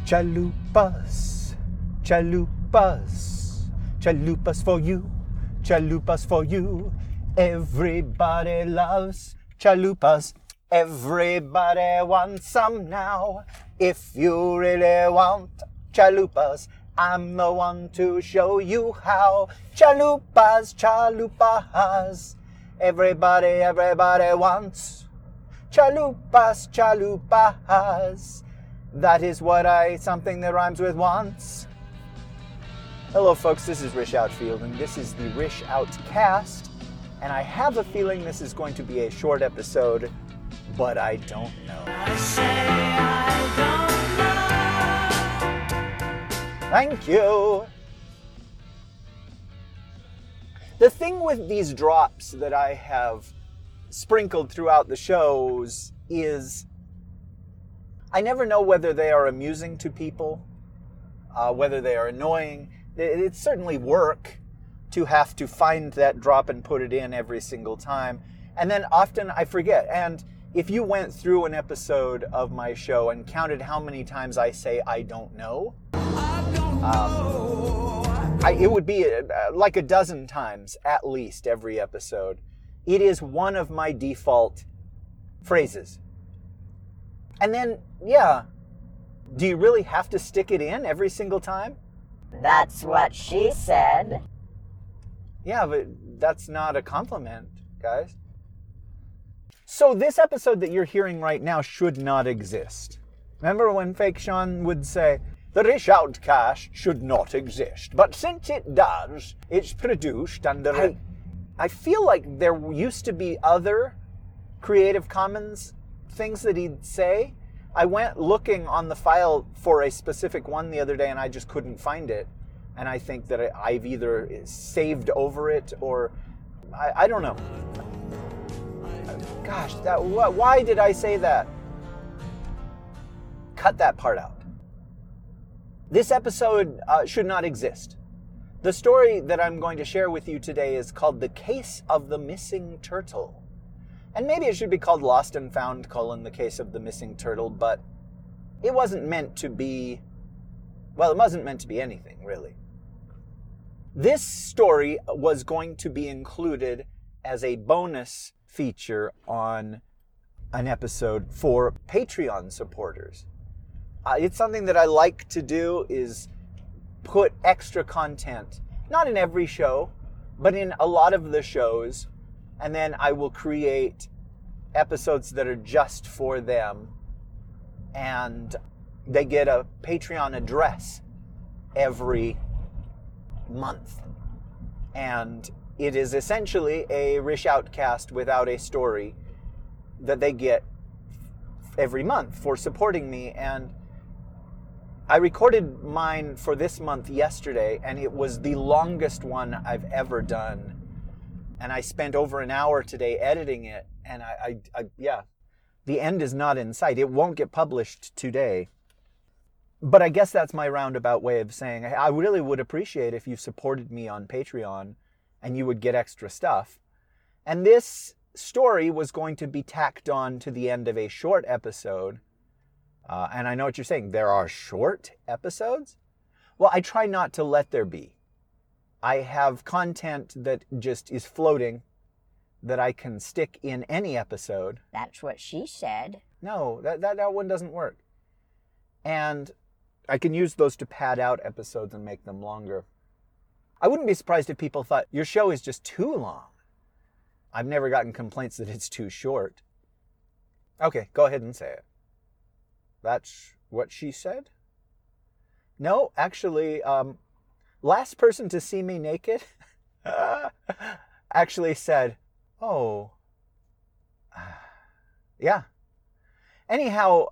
Chalupas, chalupas, chalupas for you, chalupas for you. Everybody loves chalupas. Everybody wants some now. If you really want chalupas, I'm the one to show you how. Chalupas, chalupas. Everybody wants chalupas, chalupas. That is something that rhymes with wants. Hello folks, this is Rish Outfield, and this is the Rish Outcast. And I have a feeling this is going to be a short episode, but I don't know. Thank you. The thing with these drops that I have sprinkled throughout the shows is I never know whether they are amusing to people, whether they are annoying. It's certainly work to have to find that drop and put it in every single time. And then often I forget. And if you went through an episode of my show and counted how many times I say I don't know, it would be like a dozen times at least every episode. It is one of my default phrases. And then, yeah, do you really have to stick it in every single time? That's what she said. Yeah, but that's not a compliment, guys. So this episode that you're hearing right now should not exist. Remember when Fake Sean would say, the Rish Outcast should not exist, but since it does, it's produced under... I feel like there used to be other Creative Commons things that he'd say. I went looking on the file for a specific one the other day and I just couldn't find it. And I think that I've either saved over it or I don't know. Gosh, why did I say that? Cut that part out. This episode should not exist. The story that I'm going to share with you today is called The Case of the Missing Turtle. And maybe it should be called Lost and Found, The Case of the Missing Turtle, but it wasn't meant to be, well, it wasn't meant to be anything, really. This story was going to be included as a bonus feature on an episode for Patreon supporters. It's something that I like to do, is put extra content, not in every show, but in a lot of the shows, and then I will create episodes that are just for them, and they get a Patreon address every month. And it is essentially a Rish Outcast without a story that they get every month for supporting me. And I recorded mine for this month yesterday, and it was the longest one I've ever done. And I spent over an hour today editing it, and yeah, the end is not in sight. It won't get published today. But I guess that's my roundabout way of saying I really would appreciate if you supported me on Patreon and you would get extra stuff. And this story was going to be tacked on to the end of a short episode. And I know what you're saying. There are short episodes? Well, I try not to let there be. I have content that just is floating that I can stick in any episode. That's what she said. No, that one doesn't work. And I can use those to pad out episodes and make them longer. I wouldn't be surprised if people thought, your show is just too long. I've never gotten complaints that it's too short. Okay, go ahead and say it. That's what she said? No, actually, last person to see me naked actually said, oh, yeah. Anyhow,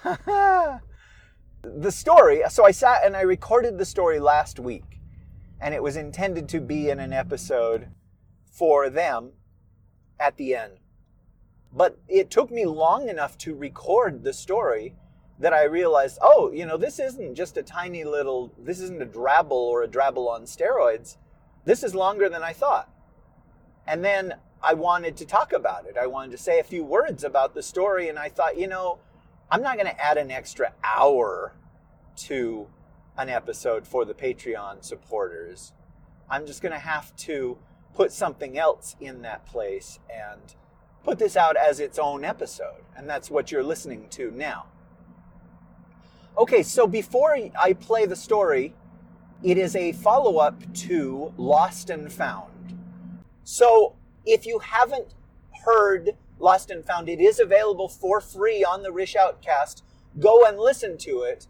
the story, so I sat and I recorded the story last week, and it was intended to be in an episode for them at the end. But it took me long enough to record the story that I realized, oh, this isn't just a tiny little, this isn't a drabble or a drabble on steroids. This is longer than I thought. And then I wanted to talk about it. I wanted to say a few words about the story, and I thought, I'm not going to add an extra hour to an episode for the Patreon supporters. I'm just going to have to put something else in that place and put this out as its own episode. And that's what you're listening to now. Okay, so before I play the story, it is a follow-up to Lost and Found. So if you haven't heard Lost and Found, it is available for free on the Rish Outcast. Go and listen to it.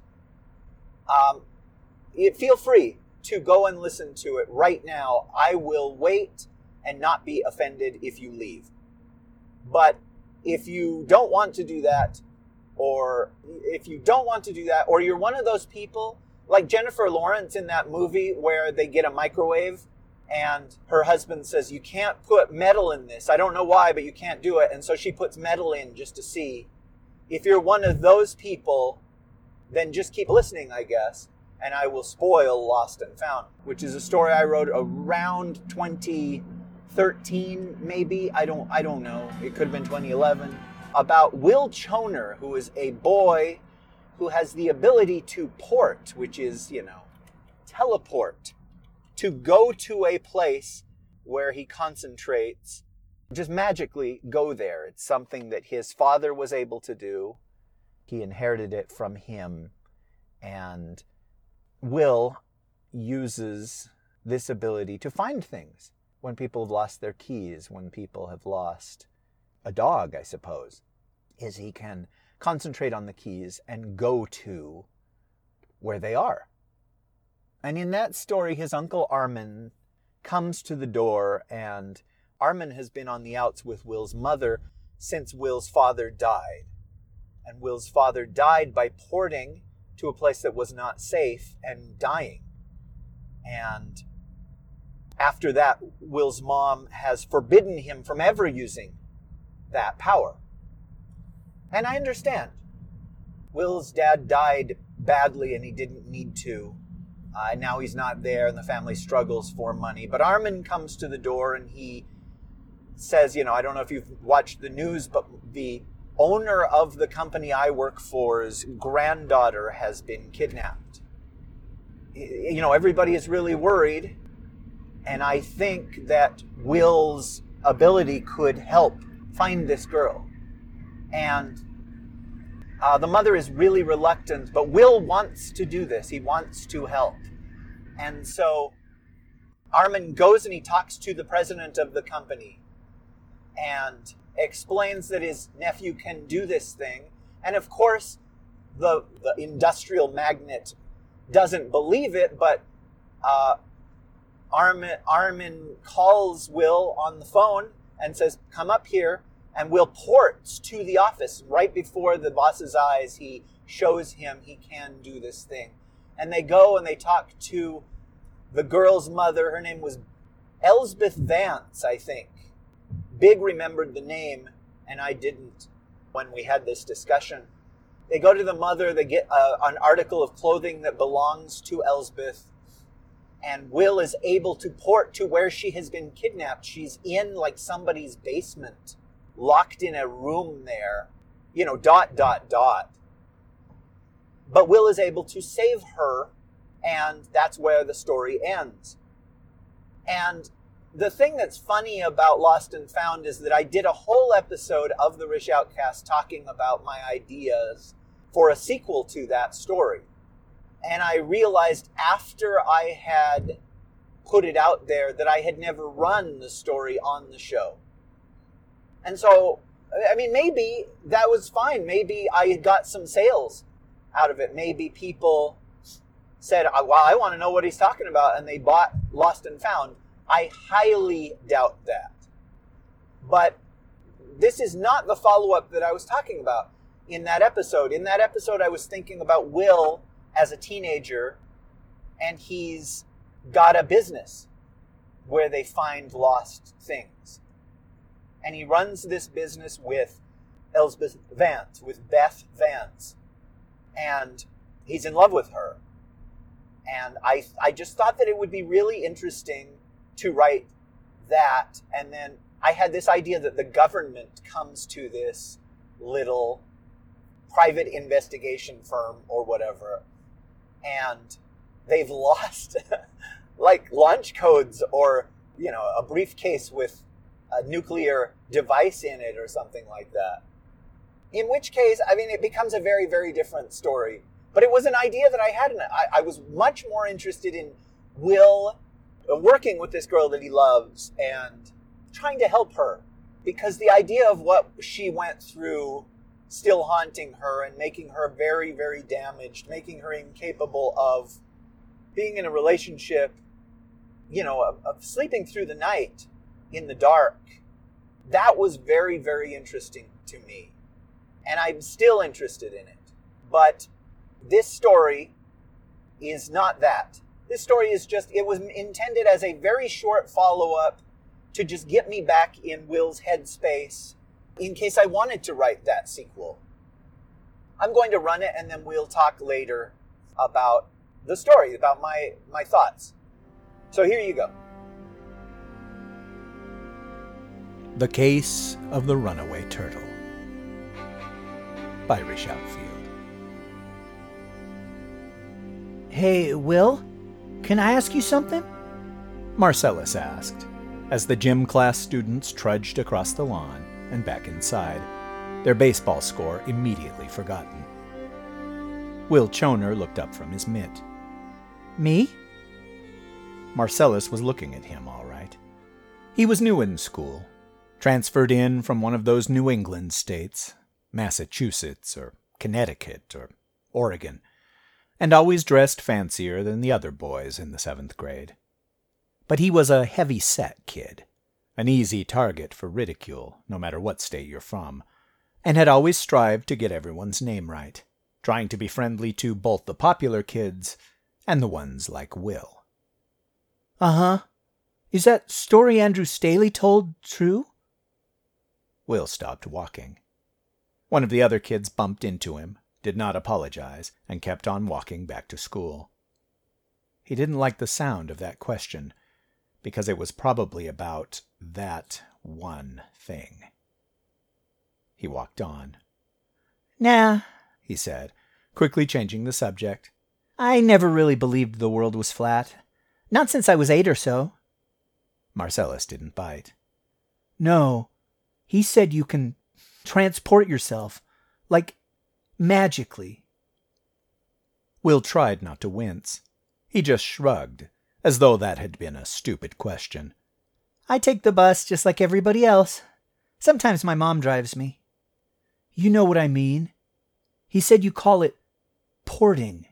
Feel free to go and listen to it right now. I will wait and not be offended if you leave. But if you don't want to do that, or you're one of those people, like Jennifer Lawrence in that movie where they get a microwave and her husband says, you can't put metal in this. I don't know why, but you can't do it. And so she puts metal in just to see. If you're one of those people, then just keep listening, I guess. And I will spoil Lost and Found, which is a story I wrote around 2013, maybe. I don't know. It could have been 2011. About Will Choner, who is a boy who has the ability to port, which is, teleport, to go to a place where he concentrates, just magically go there. It's something that his father was able to do. He inherited it from him, and Will uses this ability to find things when people have lost their keys, when people have lost a dog, I suppose, is he can concentrate on the keys and go to where they are. And in that story, his uncle Armin comes to the door, and Armin has been on the outs with Will's mother since Will's father died. And Will's father died by porting to a place that was not safe and dying. And after that, Will's mom has forbidden him from ever using that power. And I understand. Will's dad died badly and he didn't need to. And now he's not there and the family struggles for money. But Armin comes to the door and he says, I don't know if you've watched the news, but the owner of the company I work for's granddaughter has been kidnapped. Everybody is really worried. And I think that Will's ability could help find this girl. And the mother is really reluctant, but Will wants to do this. He wants to help. And so Armin goes and he talks to the president of the company and explains that his nephew can do this thing. And of course, the industrial magnate doesn't believe it, but Armin calls Will on the phone and says, come up here. And Will ports to the office. Right before the boss's eyes, he shows him he can do this thing. And they go and they talk to the girl's mother. Her name was Elsbeth Vance, I think. Big remembered the name, and I didn't when we had this discussion. They go to the mother. They get an article of clothing that belongs to Elsbeth. And Will is able to port to where she has been kidnapped. She's in like somebody's basement, locked in a room there, But Will is able to save her, and that's where the story ends. And the thing that's funny about Lost and Found is that I did a whole episode of the Rish Outcast talking about my ideas for a sequel to that story. And I realized after I had put it out there that I had never run the story on the show. And so, maybe that was fine. Maybe I got some sales out of it. Maybe people said, well, I want to know what he's talking about, and they bought Lost and Found. I highly doubt that. But this is not the follow-up that I was talking about in that episode. In that episode, I was thinking about Will as a teenager, and he's got a business where they find lost things. And he runs this business with Elsbeth Vance, with Beth Vance. And he's in love with her. And I just thought that it would be really interesting to write that. And then I had this idea that the government comes to this little private investigation firm or whatever and they've lost like launch codes or, a briefcase with a nuclear device in it or something like that. In which case, it becomes a very, very different story. But it was an idea that I had, and I was much more interested in Will working with this girl that he loves and trying to help her. Because the idea of what she went through still haunting her and making her very, very damaged, making her incapable of being in a relationship, of sleeping through the night in the dark, that was very, very interesting to me. And I'm still interested in it. But this story is not that. This story is it was intended as a very short follow-up to just get me back in Will's headspace in case I wanted to write that sequel. I'm going to run it and then we'll talk later about the story, about my thoughts. So here you go. The Case of the Runaway Turtle by Rish Outfield. Hey, Will, can I ask you something? Marcellus asked, as the gym class students trudged across the lawn and back inside, their baseball score immediately forgotten. Will Choner looked up from his mitt. Me? Marcellus was looking at him all right. He was new in school, transferred in from one of those New England states, Massachusetts or Connecticut or Oregon, and always dressed fancier than the other boys in the 7th grade. But he was a heavy-set kid, an easy target for ridicule, no matter what state you're from, and had always strived to get everyone's name right, trying to be friendly to both the popular kids and the ones like Will. Uh-huh. Is that story Andrew Staley told true? Will stopped walking. One of the other kids bumped into him, did not apologize, and kept on walking back to school. He didn't like the sound of that question, because it was probably about that one thing. He walked on. Nah, he said, quickly changing the subject. I never really believed the world was flat. Not since I was 8 or so. Marcellus didn't bite. No, he said you can transport yourself, like magically. Will tried not to wince. He just shrugged, as though that had been a stupid question. I take the bus just like everybody else. Sometimes my mom drives me. You know what I mean. He said you call it porting.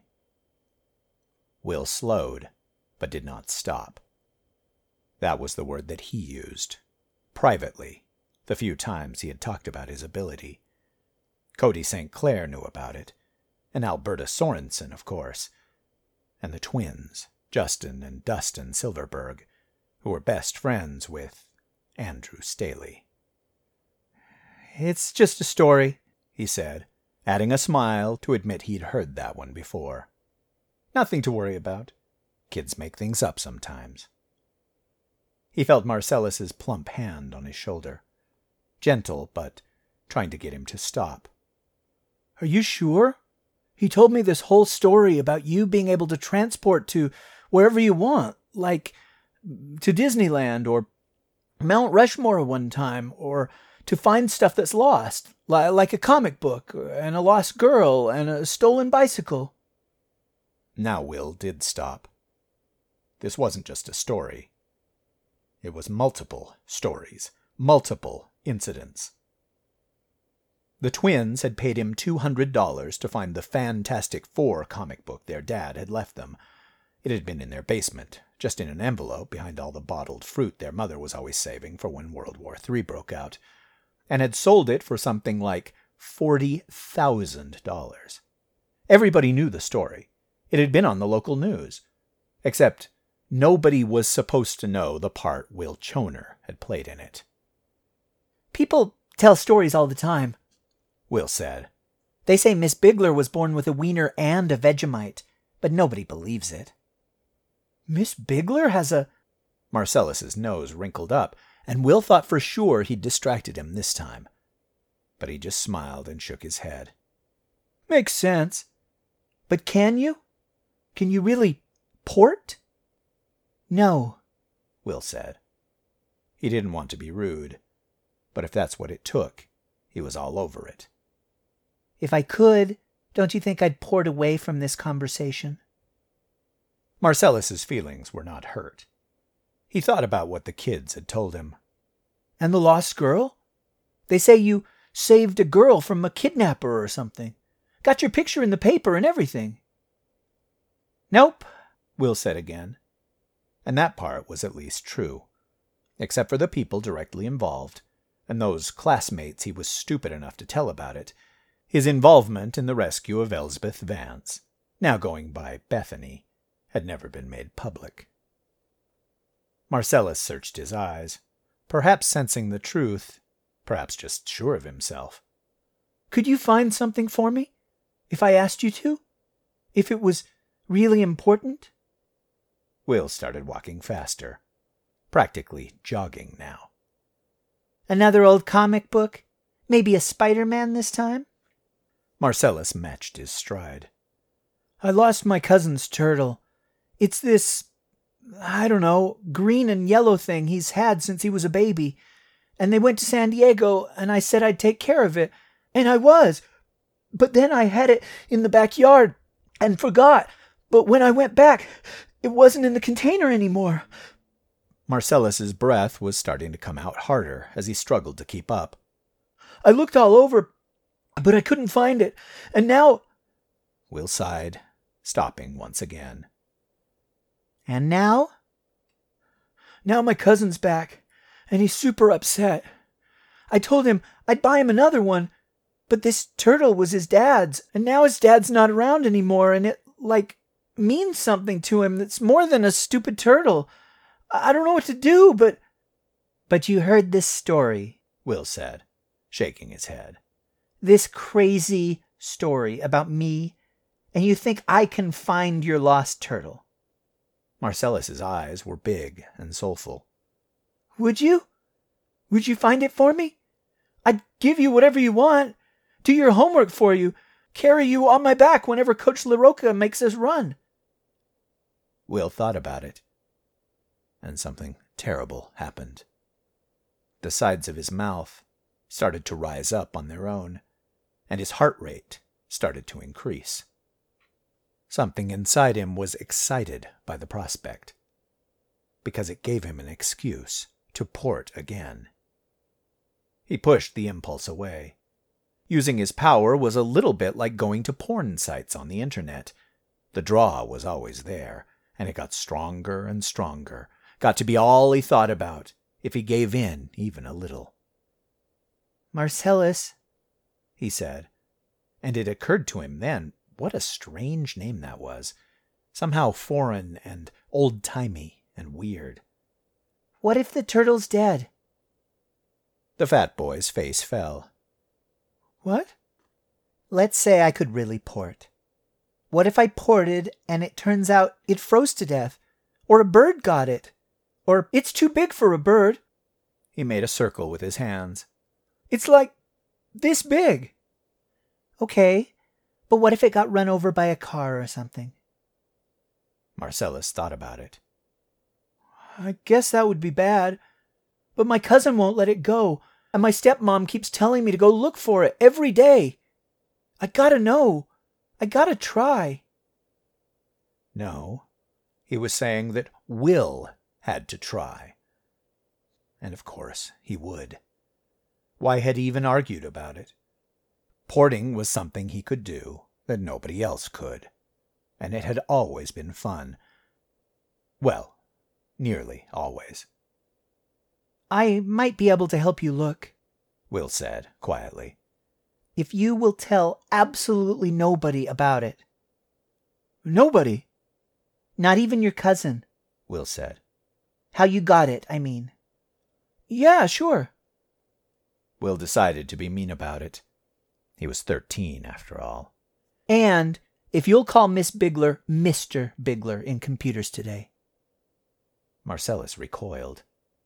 Will slowed, but did not stop. That was the word that he used, privately, the few times he had talked about his ability. Cody St. Clair knew about it, and Alberta Sorensen, of course, and the twins, Justin and Dustin Silverberg, who were best friends with Andrew Staley. It's just a story, he said, adding a smile to admit he'd heard that one before. Nothing to worry about. Kids make things up sometimes. He felt Marcellus's plump hand on his shoulder, gentle but trying to get him to stop. Are you sure? He told me this whole story about you being able to transport to wherever you want, like to Disneyland or Mount Rushmore one time, or to find stuff that's lost, like a comic book and a lost girl and a stolen bicycle. Now Will did stop. This wasn't just a story. It was multiple stories, multiple incidents. The twins had paid him $200 to find the Fantastic Four comic book their dad had left them. It had been in their basement, just in an envelope behind all the bottled fruit their mother was always saving for when World War III broke out, and had sold it for something like $40,000. Everybody knew the story. It had been on the local news. Except nobody was supposed to know the part Will Choner had played in it. People tell stories all the time, Will said. They say Miss Bigler was born with a wiener and a Vegemite, but nobody believes it. Miss Bigler has a... Marcellus's nose wrinkled up, and Will thought for sure he'd distracted him this time. But he just smiled and shook his head. Makes sense. But can you? Can you really port? No, Will said. He didn't want to be rude, but if that's what it took, he was all over it. If I could, don't you think I'd port away from this conversation? Marcellus's feelings were not hurt. He thought about what the kids had told him. And the lost girl? They say you saved a girl from a kidnapper or something. Got your picture in the paper and everything. Nope, Will said again. And that part was at least true, except for the people directly involved, and those classmates he was stupid enough to tell about it. His involvement in the rescue of Elsbeth Vance, now going by Bethany, had never been made public. Marcellus searched his eyes, perhaps sensing the truth, perhaps just sure of himself. Could you find something for me, if I asked you to? If it was really important? Will started walking faster, practically jogging now. Another old comic book? Maybe a Spider-Man this time? Marcellus matched his stride. I lost my cousin's turtle. It's this, I don't know, green and yellow thing he's had since he was a baby. And they went to San Diego, and I said I'd take care of it. And I was. But then I had it in the backyard and forgot. But when I went back, it wasn't in the container anymore. Marcellus's breath was starting to come out harder as he struggled to keep up. I looked all over, but I couldn't find it. And now... Will sighed, stopping once again. And now? Now my cousin's back, and he's super upset. I told him I'd buy him another one, but this turtle was his dad's, and now his dad's not around anymore, and it, means something to him that's more than a stupid turtle. I don't know what to do, but... But you heard this story, Will said, shaking his head. This crazy story about me, and you think I can find your lost turtle? Marcellus's eyes were big and soulful. Would you? Would you find it for me? I'd give you whatever you want, do your homework for you, carry you on my back whenever Coach LaRocca makes us run. Will thought about it, and something terrible happened. The sides of his mouth started to rise up on their own, and his heart rate started to increase. Something inside him was excited by the prospect, because it gave him an excuse to port again. He pushed the impulse away. Using his power was a little bit like going to porn sites on the internet. The draw was always there, and it got stronger and stronger, got to be all he thought about, if he gave in even a little. Marcellus, he said, and it occurred to him then what a strange name that was, somehow foreign and old-timey and weird. What if the turtle's dead? The fat boy's face fell. What? Let's say I could really port. What if I ported and it turns out it froze to death? Or a bird got it? Or it's too big for a bird? He made a circle with his hands. It's like this big. Okay, but what if it got run over by a car or something? Marcellus thought about it. I guess that would be bad. But my cousin won't let it go, and my stepmom keeps telling me to go look for it every day. I gotta know. I gotta try. No, he was saying that Will had to try. And of course he would. Why had he even argued about it? Porting was something he could do that nobody else could, and it had always been fun. Well, nearly always. I might be able to help you look, Will said quietly. If you will tell absolutely nobody about it. Nobody? Not even your cousin, Will said. How you got it, I mean. Yeah, sure. Will decided to be mean about it. He was 13, after all. And if you'll call Miss Bigler Mr. Bigler in computers today. Marcellus recoiled.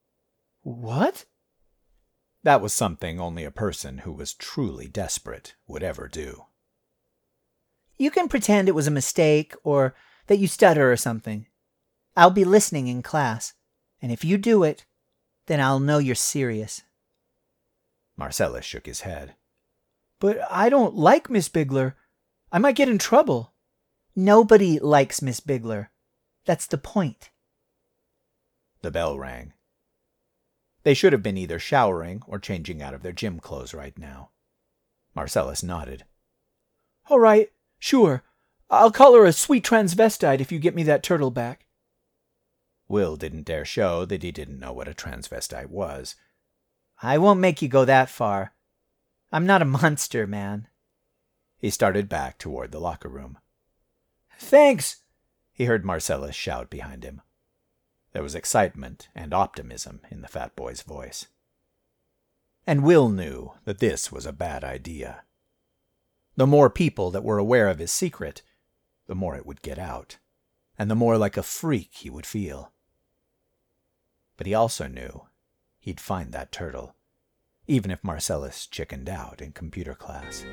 What? That was something only a person who was truly desperate would ever do. You can pretend it was a mistake, or that you stutter or something. I'll be listening in class, and if you do it, then I'll know you're serious." Marcellus shook his head. "But I don't like Miss Bigler. I might get in trouble." "Nobody likes Miss Bigler. That's the point." The bell rang. They should have been either showering or changing out of their gym clothes right now. Marcellus nodded. "All right, sure. I'll call her a sweet transvestite if you get me that turtle back." Will didn't dare show that he didn't know what a transvestite was. "I won't make you go that far. I'm not a monster, man." He started back toward the locker room. "Thanks," he heard Marcellus shout behind him. There was excitement and optimism in the fat boy's voice. And Will knew that this was a bad idea. The more people that were aware of his secret, the more it would get out, and the more like a freak he would feel. But he also knew he'd find that turtle, even if Marcellus chickened out in computer class.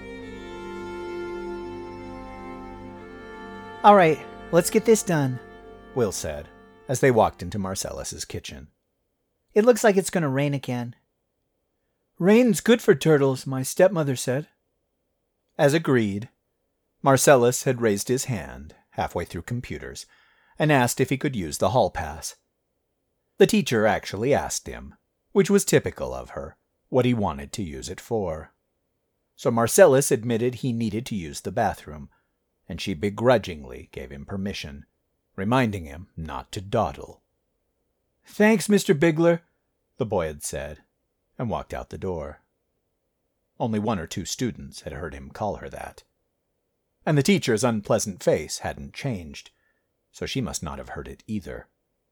"All right, let's get this done," Will said, as they walked into Marcellus's kitchen. "It looks like it's going to rain again." "Rain's good for turtles," my stepmother said. As agreed, Marcellus had raised his hand halfway through computers and asked if he could use the hall pass. The teacher actually asked him, which was typical of her, what he wanted to use it for. So Marcellus admitted he needed to use the bathroom, and she begrudgingly gave him permission, reminding him not to dawdle. "Thanks, Mr. Bigler," the boy had said, and walked out the door. Only 1 or 2 students had heard him call her that. And the teacher's unpleasant face hadn't changed, so she must not have heard it either.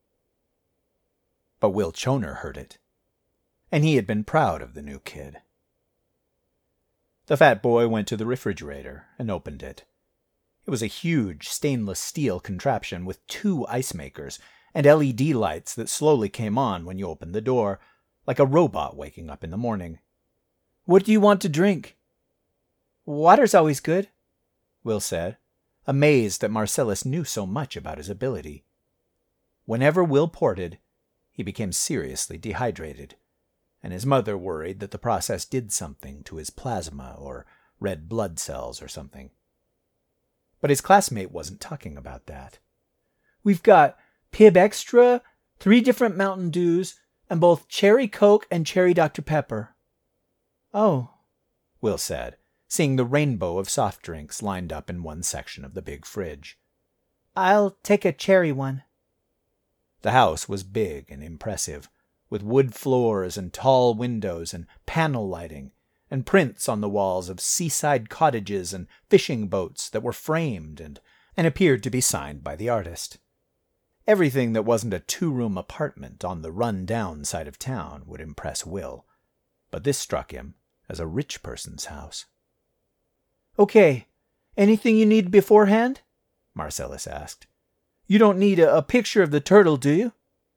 But Will Choner heard it, and he had been proud of the new kid. The fat boy went to the refrigerator and opened it. It was a huge stainless steel contraption with 2 ice makers and LED lights that slowly came on when you opened the door, like a robot waking up in the morning. "What do you want to drink?" "Water's always good," Will said, amazed that Marcellus knew so much about his ability. Whenever Will ported, he became seriously dehydrated, and his mother worried that the process did something to his plasma or red blood cells or something. But his classmate wasn't talking about that. "We've got Pib Extra, 3 different Mountain Dews, and both Cherry Coke and Cherry Dr. Pepper." "Oh," Will said, seeing the rainbow of soft drinks lined up in one section of the big fridge. "I'll take a cherry one." The house was big and impressive, with wood floors and tall windows and panel lighting, and prints on the walls of seaside cottages and fishing boats that were framed and appeared to be signed by the artist. Everything that wasn't a 2-room apartment on the run-down side of town would impress Will, but this struck him as a rich person's house. "Okay, anything you need beforehand?" Marcellus asked. "You don't need a picture of the turtle, do you?"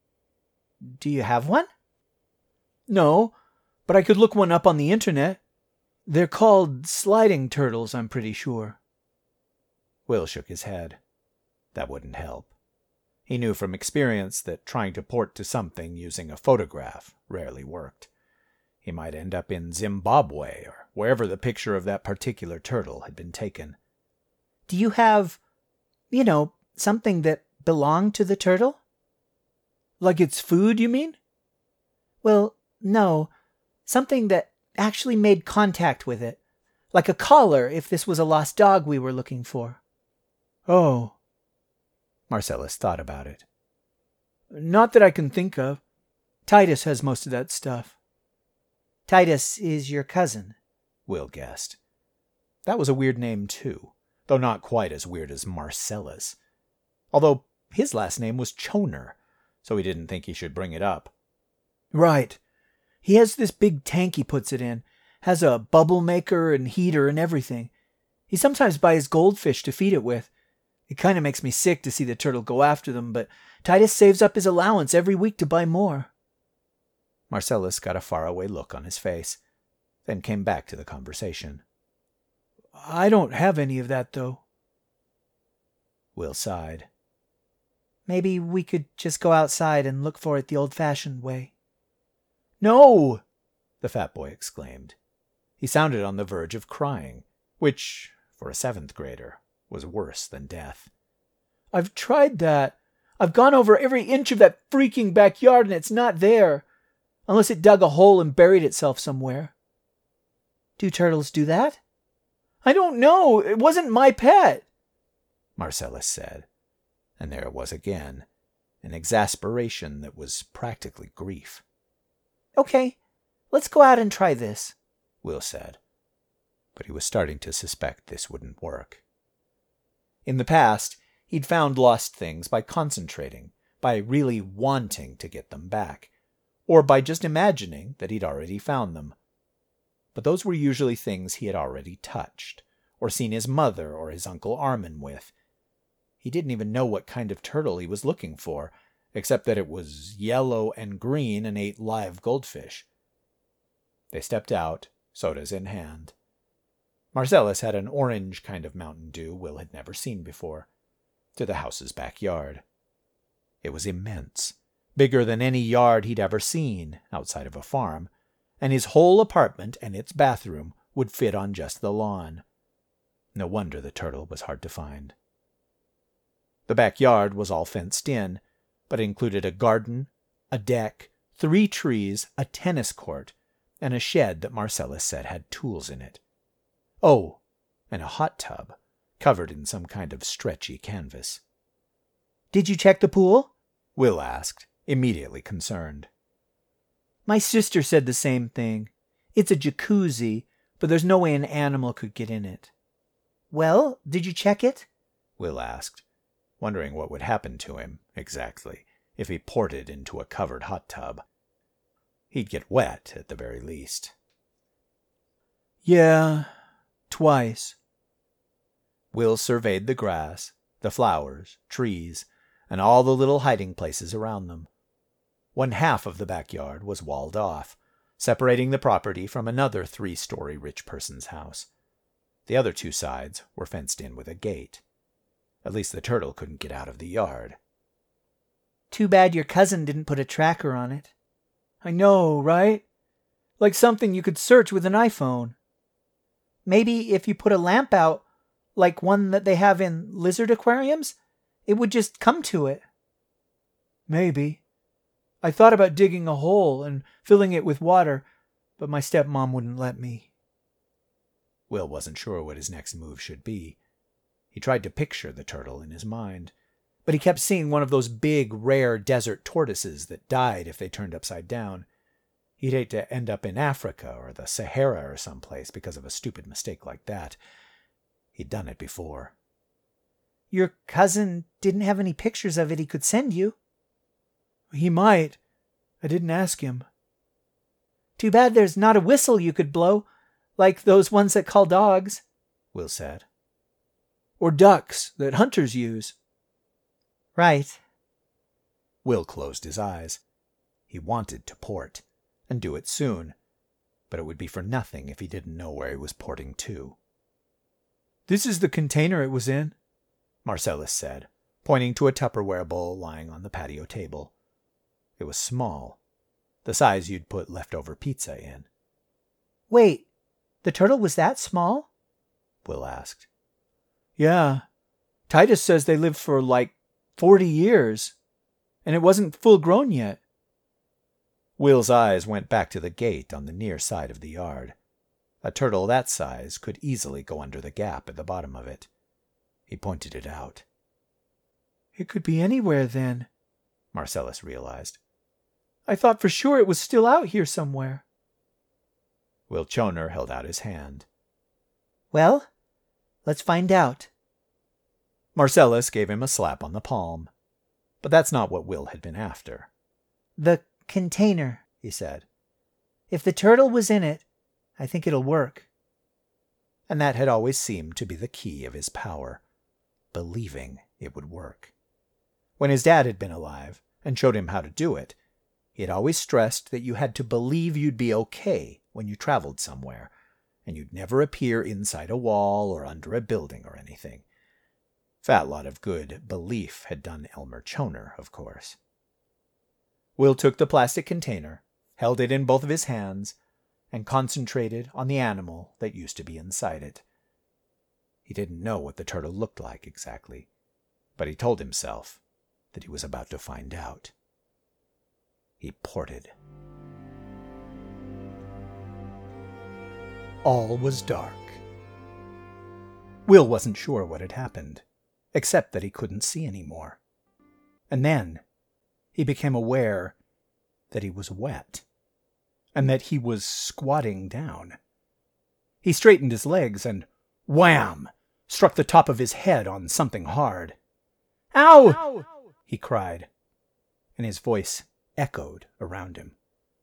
Do you have one? No, but I could look one up on the internet. They're called sliding turtles, I'm pretty sure." Will shook his head. That wouldn't help. He knew from experience that trying to port to something using a photograph rarely worked. He might end up in Zimbabwe or wherever the picture of that particular turtle had been taken. Do you have, something that belonged to the turtle? Like it's food, you mean? Well, no. Something that actually made contact with it. Like a collar if this was a lost dog we were looking for. Oh. Marcellus thought about it. Not that I can think of. Titus has most of that stuff. Titus is your cousin, Will guessed. That was a weird name, too, though not quite as weird as Marcellus. Although his last name was Choner, so he didn't think he should bring it up. Right. He has this big tank he puts it in. Has a bubble maker and heater and everything. He sometimes buys goldfish to feed it with. It kind of makes me sick to see the turtle go after them, but Titus saves up his allowance every week to buy more. Marcellus got a faraway look on his face, then came back to the conversation. I don't have any of that, though. Will sighed. Maybe we could just go outside and look for it the old-fashioned way. No! The fat boy exclaimed. He sounded on the verge of crying, which, for a 7th grader, was worse than death. I've tried that. I've gone over every inch of that freaking backyard and it's not there. Unless it dug a hole and buried itself somewhere. Do turtles do that? I don't know. It wasn't my pet, Marcellus said. And there it was again, an exasperation that was practically grief. Okay, let's go out and try this, Will said. But he was starting to suspect this wouldn't work. In the past, he'd found lost things by concentrating, by really wanting to get them back, or by just imagining that he'd already found them. But those were usually things he had already touched, or seen his mother or his Uncle Armin with. He didn't even know what kind of turtle he was looking for, except that it was yellow and green and ate live goldfish. They stepped out, sodas in hand. Marcellus had an orange kind of Mountain Dew Will had never seen before, to the house's backyard. It was immense, bigger than any yard he'd ever seen outside of a farm, and his whole apartment and its bathroom would fit on just the lawn. No wonder the turtle was hard to find. The backyard was all fenced in, but included a garden, a deck, 3 trees, a tennis court, and a shed that Marcellus said had tools in it. Oh, and a hot tub, covered in some kind of stretchy canvas. Did you check the pool? Will asked, immediately concerned. My sister said the same thing. It's a jacuzzi, but there's no way an animal could get in it. Well, did you check it? Will asked, wondering what would happen to him, exactly, if he ported into a covered hot tub. He'd get wet, at the very least. Yeah, twice. Will surveyed the grass, the flowers, trees, and all the little hiding places around them. 1/2 of the backyard was walled off, separating the property from another 3-story rich person's house. The other 2 sides were fenced in with a gate. At least the turtle couldn't get out of the yard. Too bad your cousin didn't put a tracker on it. I know, right? Like something you could search with an iPhone. Maybe if you put a lamp out, like one that they have in lizard aquariums, it would just come to it. Maybe. I thought about digging a hole and filling it with water, but my stepmom wouldn't let me. Will wasn't sure what his next move should be. He tried to picture the turtle in his mind, but he kept seeing one of those big, rare desert tortoises that died if they turned upside down. He'd hate to end up in Africa or the Sahara or someplace because of a stupid mistake like that. He'd done it before. Your cousin didn't have any pictures of it he could send you. He might. I didn't ask him. Too bad there's not a whistle you could blow, like those ones that call dogs, Will said. Or ducks that hunters use. Right. Will closed his eyes. He wanted to port, and do it soon, but it would be for nothing if he didn't know where he was porting to. This is the container it was in, Marcellus said, pointing to a Tupperware bowl lying on the patio table. It was small, the size you'd put leftover pizza in. Wait, the turtle was that small? Will asked. Yeah. Titus says they lived for like 40 years, and it wasn't full grown yet. Will's eyes went back to the gate on the near side of the yard. A turtle that size could easily go under the gap at the bottom of it. He pointed it out. It could be anywhere then, Marcellus realized. I thought for sure it was still out here somewhere. Will Choner held out his hand. Well, let's find out. Marcellus gave him a slap on the palm. But that's not what Will had been after. The container, he said. If the turtle was in it, I think it'll work. And that had always seemed to be the key of his power, believing it would work. When his dad had been alive and showed him how to do it, he had always stressed that you had to believe you'd be okay when you traveled somewhere, and you'd never appear inside a wall or under a building or anything. Fat lot of good belief had done Elmer Choner, of course. Will took the plastic container, held it in both of his hands, and concentrated on the animal that used to be inside it. He didn't know what the turtle looked like exactly, but he told himself that he was about to find out. He ported. All was dark. Will wasn't sure what had happened, except that he couldn't see anymore. And then he became aware that he was wet, and that he was squatting down. He straightened his legs and, wham! Struck the top of his head on something hard. "Ow!" Ow! He cried, and his voice echoed around him.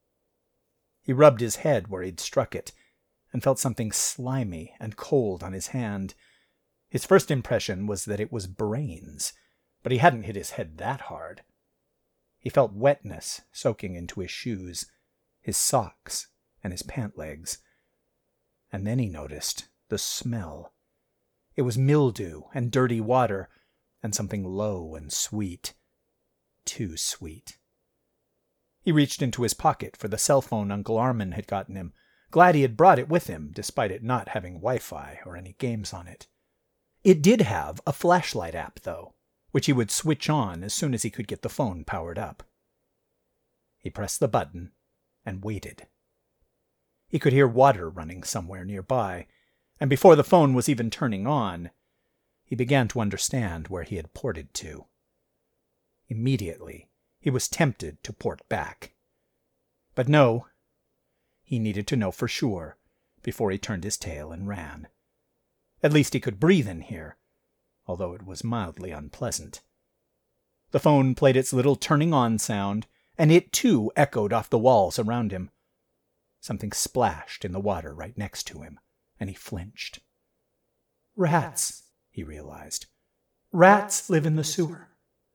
He rubbed his head where he'd struck it, and felt something slimy and cold on his hand. His first impression was that it was brains, but he hadn't hit his head that hard. He felt wetness soaking into his shoes, his socks, and his pant legs. And then he noticed the smell. It was mildew and dirty water, and something low and sweet. Too sweet. He reached into his pocket for the cell phone Uncle Armin had gotten him, glad he had brought it with him, despite it not having Wi-Fi or any games on it. It did have a flashlight app, though, which he would switch on as soon as he could get the phone powered up. He pressed the button and waited. He could hear water running somewhere nearby, and before the phone was even turning on, he began to understand where he had ported to. Immediately, he was tempted to port back. But no, he needed to know for sure before he turned his tail and ran. At least he could breathe in here, although it was mildly unpleasant. The phone played its little turning on sound, and it too echoed off the walls around him. Something splashed in the water right next to him, and he flinched. "Rats," he realized. "Rats live in the sewer."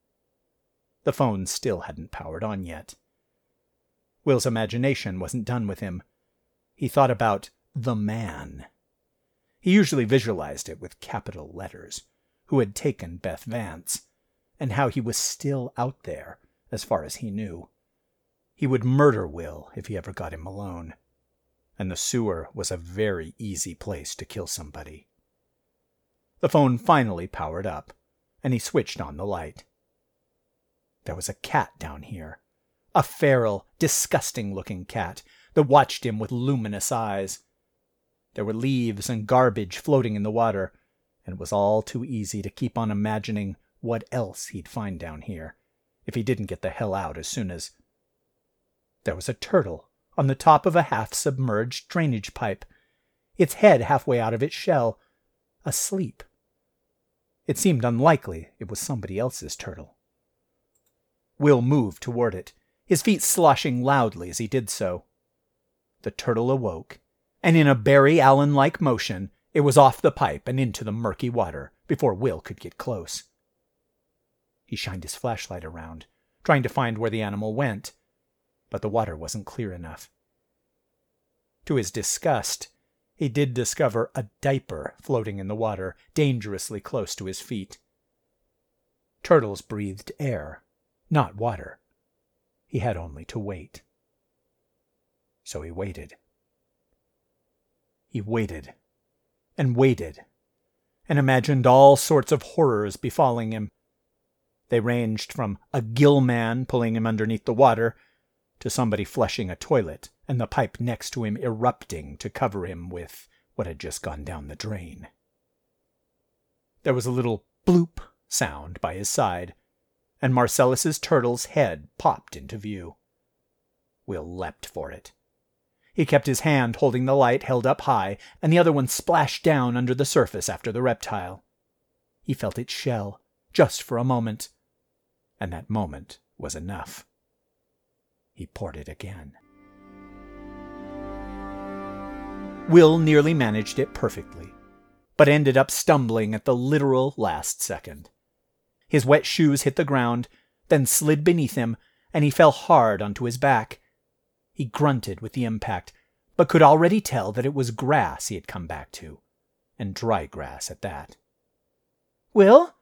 The phone still hadn't powered on yet. Will's imagination wasn't done with him. He thought about the man. He usually visualized it with capital letters, who had taken Beth Vance, and how he was still out there, as far as he knew. He would murder Will if he ever got him alone, and the sewer was a very easy place to kill somebody. The phone finally powered up, and he switched on the light. There was a cat down here, a feral, disgusting-looking cat that watched him with luminous eyes. There were leaves and garbage floating in the water, and it was all too easy to keep on imagining what else he'd find down here, if he didn't get the hell out as soon as... There was a turtle on the top of a half-submerged drainage pipe, its head halfway out of its shell, asleep. It seemed unlikely it was somebody else's turtle. Will moved toward it, his feet sloshing loudly as he did so. The turtle awoke, and in a Barry Allen-like motion, it was off the pipe and into the murky water before Will could get close. He shined his flashlight around, trying to find where the animal went, but the water wasn't clear enough. To his disgust, he did discover a diaper floating in the water, dangerously close to his feet. Turtles breathed air, not water. He had only to wait. So he waited. He waited, and waited, and imagined all sorts of horrors befalling him. They ranged from a gill man pulling him underneath the water, to somebody flushing a toilet, and the pipe next to him erupting to cover him with what had just gone down the drain. There was a little bloop sound by his side, and Marcellus's turtle's head popped into view. Will leapt for it. He kept his hand holding the light held up high, and the other one splashed down under the surface after the reptile. He felt its shell, just for a moment, and that moment was enough. He ported again. Will nearly managed it perfectly, but ended up stumbling at the literal last second. His wet shoes hit the ground, then slid beneath him, and he fell hard onto his back. He grunted with the impact, but could already tell that it was grass he had come back to, and dry grass at that. "Will,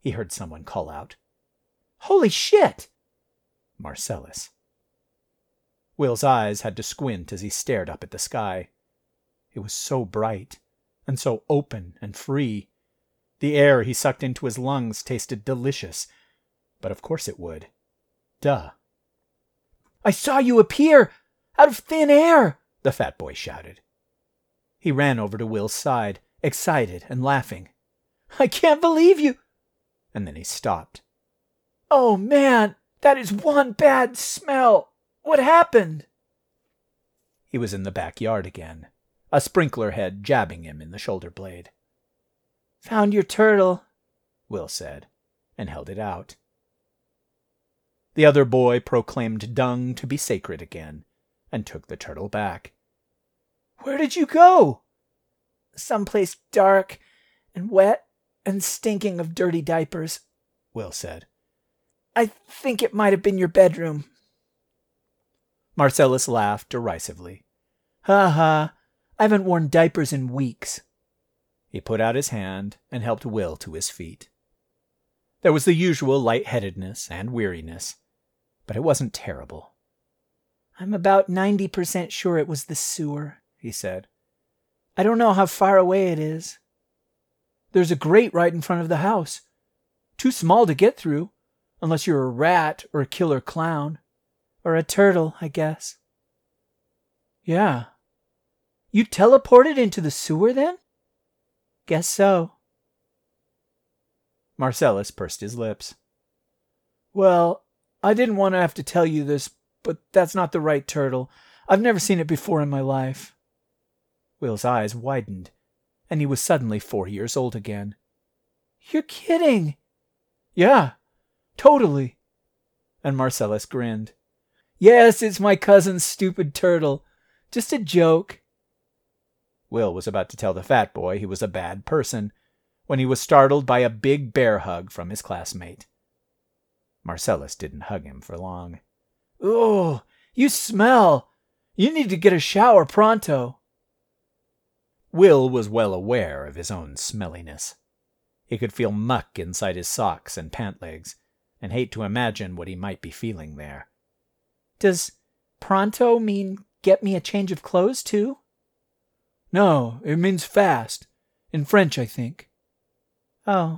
he heard someone call out. Holy shit! Marcellus. Will's eyes had to squint as he stared up at the sky. It was so bright, and so open and free. The air he sucked into his lungs tasted delicious, but of course it would. Duh. I saw you appear out of thin air, the fat boy shouted. He ran over to Will's side, excited and laughing. I can't believe you. And then he stopped. Oh man, that is one bad smell. What happened? He was in the backyard again, a sprinkler head jabbing him in the shoulder blade. Found your turtle, Will said, and held it out. The other boy proclaimed dung to be sacred again, and took the turtle back. Where did you go? Someplace dark and wet and stinking of dirty diapers, Will said. I think it might have been your bedroom. Marcellus laughed derisively. Ha ha, I haven't worn diapers in weeks. He put out his hand and helped Will to his feet. There was the usual lightheadedness and weariness, but it wasn't terrible. I'm about 90% sure it was the sewer, he said. I don't know how far away it is. There's a grate right in front of the house. Too small to get through, unless you're a rat or a killer clown. Or a turtle, I guess. Yeah. You teleported into the sewer then? Guess so. Marcellus pursed his lips. Well, I didn't want to have to tell you this, but that's not the right turtle. I've never seen it before in my life. Will's eyes widened, and he was suddenly 4 years old again. You're kidding. Yeah, totally. And Marcellus grinned. Yes, it's my cousin's stupid turtle. Just a joke. Will was about to tell the fat boy he was a bad person when he was startled by a big bear hug from his classmate. Marcellus didn't hug him for long. Oh, you smell. You need to get a shower pronto. Will was well aware of his own smelliness. He could feel muck inside his socks and pant legs, and hate to imagine what he might be feeling there. Does pronto mean get me a change of clothes, too? No, it means fast. In French, I think. Oh.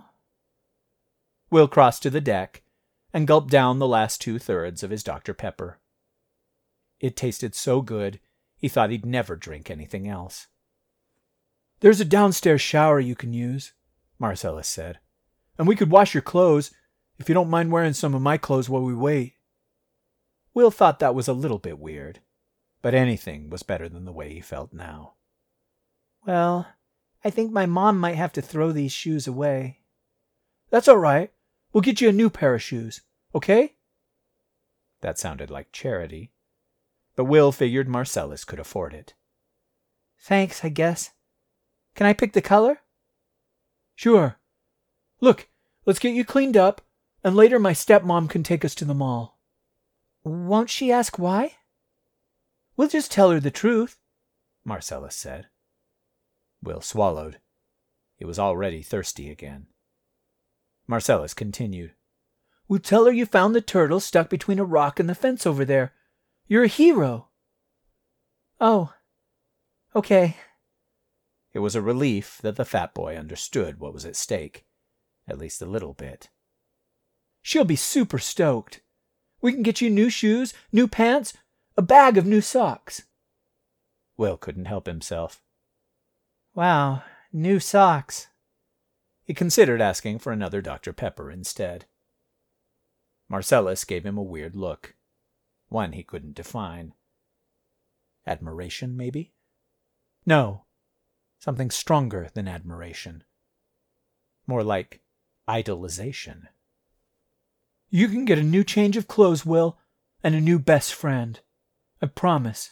Will crossed to the deck and gulped down the last 2/3 of his Dr. Pepper. It tasted so good, he thought he'd never drink anything else. There's a downstairs shower you can use, Marcellus said. And we could wash your clothes, if you don't mind wearing some of my clothes while we wait. Will thought that was a little bit weird, but anything was better than the way he felt now. Well, I think my mom might have to throw these shoes away. That's all right. We'll get you a new pair of shoes, okay? That sounded like charity, but Will figured Marcellus could afford it. Thanks, I guess. Can I pick the color? Sure. Look, let's get you cleaned up, and later my stepmom can take us to the mall. Won't she ask why? We'll just tell her the truth, Marcellus said. Will swallowed. He was already thirsty again. Marcellus continued. We'll tell her you found the turtle stuck between a rock and the fence over there. You're a hero. Oh, okay. It was a relief that the fat boy understood what was at stake, at least a little bit. She'll be super stoked. We can get you new shoes, new pants, a bag of new socks. Will couldn't help himself. Wow, new socks. He considered asking for another Dr. Pepper instead. Marcellus gave him a weird look, one he couldn't define. Admiration, maybe? No, something stronger than admiration. More like idolization. You can get a new change of clothes, Will, and a new best friend. I promise.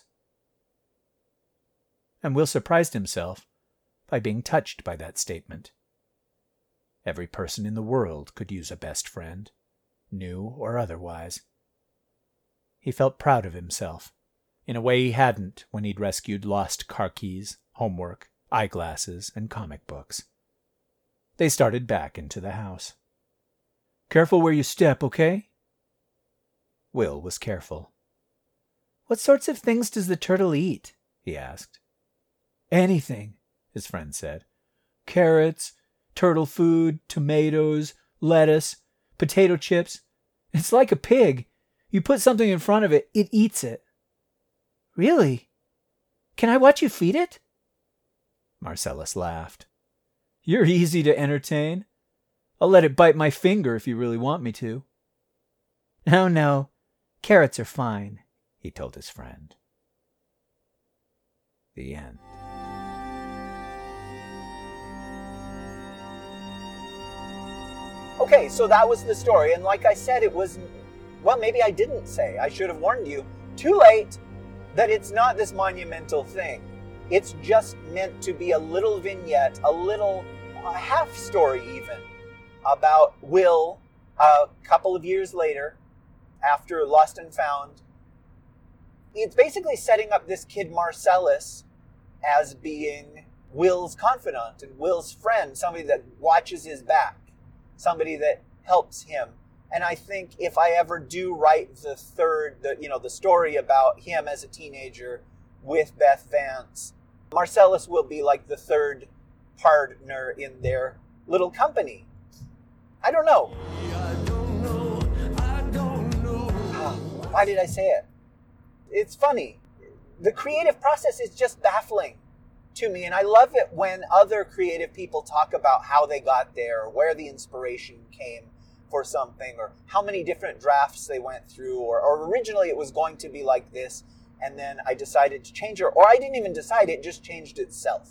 And Will surprised himself by being touched by that statement. Every person in the world could use a best friend, new or otherwise. He felt proud of himself, in a way he hadn't when he'd rescued lost car keys, homework, eyeglasses, and comic books. They started back into the house. Careful where you step, okay? Will was careful. What sorts of things does the turtle eat? He asked. Anything, his friend said. Carrots, turtle food, tomatoes, lettuce, potato chips. It's like a pig. You put something in front of it, it eats it. Really? Can I watch you feed it? Marcellus laughed. You're easy to entertain. I'll let it bite my finger if you really want me to. No. Carrots are fine, he told his friend. The end. Okay, so that was the story, and like I said, it was, well, maybe I didn't say. I should have warned you. Too late, that it's not this monumental thing. It's just meant to be a little vignette, a half story even, about Will, a couple of years later, after Lost and Found. It's basically setting up this kid Marcellus as being Will's confidant and Will's friend, somebody that watches his back, somebody that helps him. And I think if I ever do write the story about him as a teenager with Beth Vance, Marcellus will be like the third partner in their little company. I don't know. Why did I say it? It's funny. The creative process is just baffling to me, and I love it when other creative people talk about how they got there, or where the inspiration came for something, or how many different drafts they went through, or originally it was going to be like this, and then I decided to change it, or I didn't even decide, it just changed itself.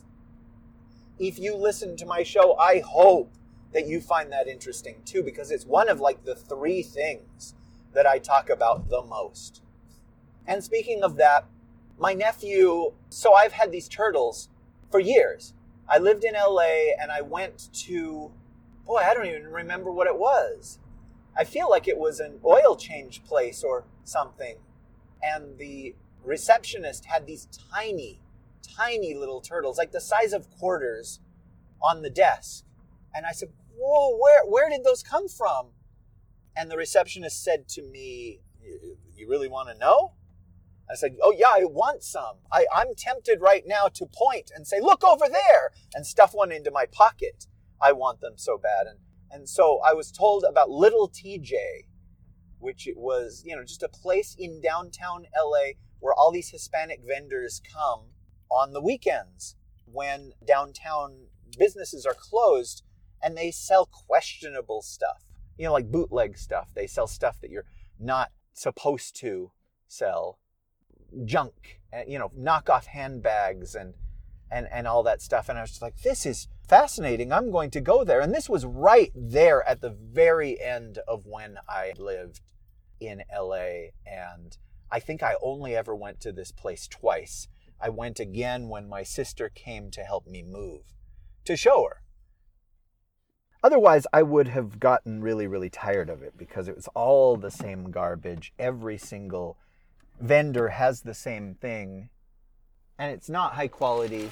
If you listen to my show, I hope that you find that interesting too, because it's one of like the 3 things that I talk about the most. And speaking of that, my nephew, so I've had these turtles for years. I lived in LA and I went to, I don't even remember what it was. I feel like it was an oil change place or something. And the receptionist had these tiny little turtles, like the size of quarters, on the desk. And I said, whoa, where did those come from? And the receptionist said to me, you really want to know? I said, oh yeah, I want some. I'm tempted right now to point and say, look over there, and stuff one into my pocket. I want them so bad. And so I was told about Little TJ, which it was, just a place in downtown LA where all these Hispanic vendors come on the weekends when downtown businesses are closed, and they sell questionable stuff, like bootleg stuff. They sell stuff that you're not supposed to sell. Junk, knockoff handbags and all that stuff. And I was just like, this is fascinating. I'm going to go there. And this was right there at the very end of when I lived in LA. And I think I only ever went to this place twice. I went again when my sister came to help me move, to show her. Otherwise, I would have gotten really, really tired of it because it was all the same garbage. Every single vendor has the same thing, and it's not high quality.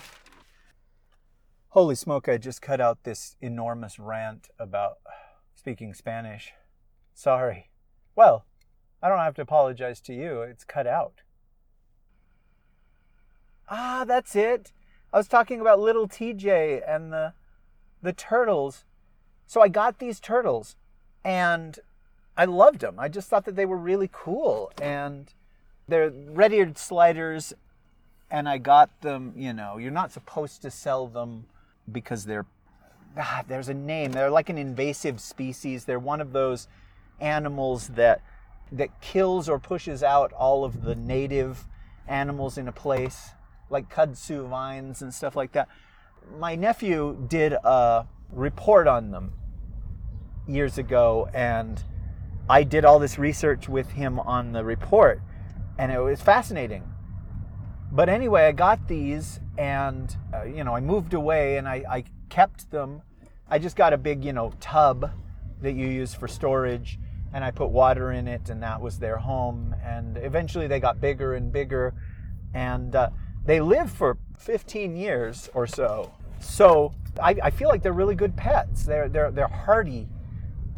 Holy smoke, I just cut out this enormous rant about speaking Spanish. Sorry. Well, I don't have to apologize to you. It's cut out. That's it. I was talking about Little TJ and the turtles. So I got these turtles, and I loved them. I just thought that they were really cool, and they're red-eared sliders, and I got them, you're not supposed to sell them because there's a name. They're like an invasive species. They're one of those animals that kills or pushes out all of the native animals in a place, like kudzu vines and stuff like that. My nephew did a report on them years ago, and I did all this research with him on the report, and it was fascinating. But anyway, I got these, and I moved away, and I kept them. I just got a big tub that you use for storage, and I put water in it, and that was their home. And eventually they got bigger and bigger, and they lived for 15 years or so. So I feel like they're really good pets. They're hardy.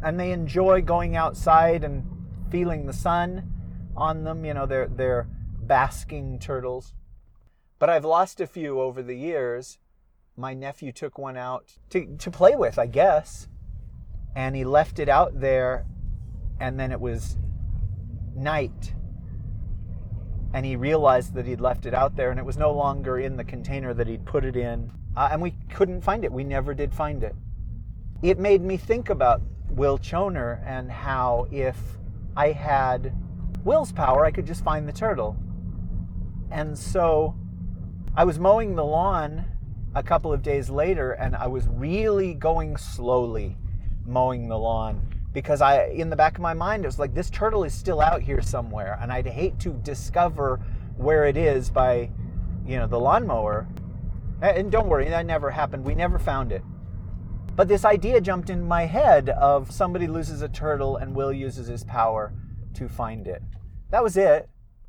and they enjoy going outside and feeling the sun on them. They're basking turtles. But I've lost a few over the years. My nephew took one out to play with, I guess, and he left it out there, and then it was night, and he realized that he'd left it out there, and it was no longer in the container that he'd put it in, and we couldn't find it. We never did find it. It made me think about Will Choner and how if I had Will's power, I could just find the turtle. And so I was mowing the lawn a couple of days later, and I was really going slowly mowing the lawn because in the back of my mind, it was like, this turtle is still out here somewhere, and I'd hate to discover where it is by, the lawnmower. And don't worry, that never happened. We never found it. But this idea jumped in my head of somebody loses a turtle and Will uses his power to find it. That was it.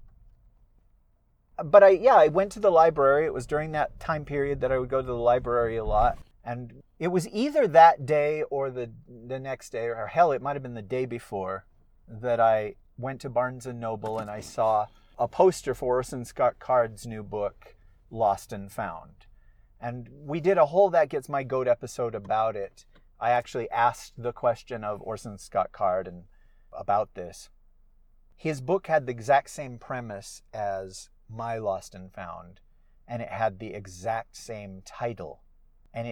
But I went to the library. It was during that time period that I would go to the library a lot. And it was either that day or the next day, or hell, it might have been the day before, that I went to Barnes & Noble and I saw a poster for Orson Scott Card's new book, Lost and Found. And we did a whole That Gets My Goat episode about it. I actually asked the question of Orson Scott Card and about this. His book had the exact same premise as my Lost and Found, and it had the exact same title. And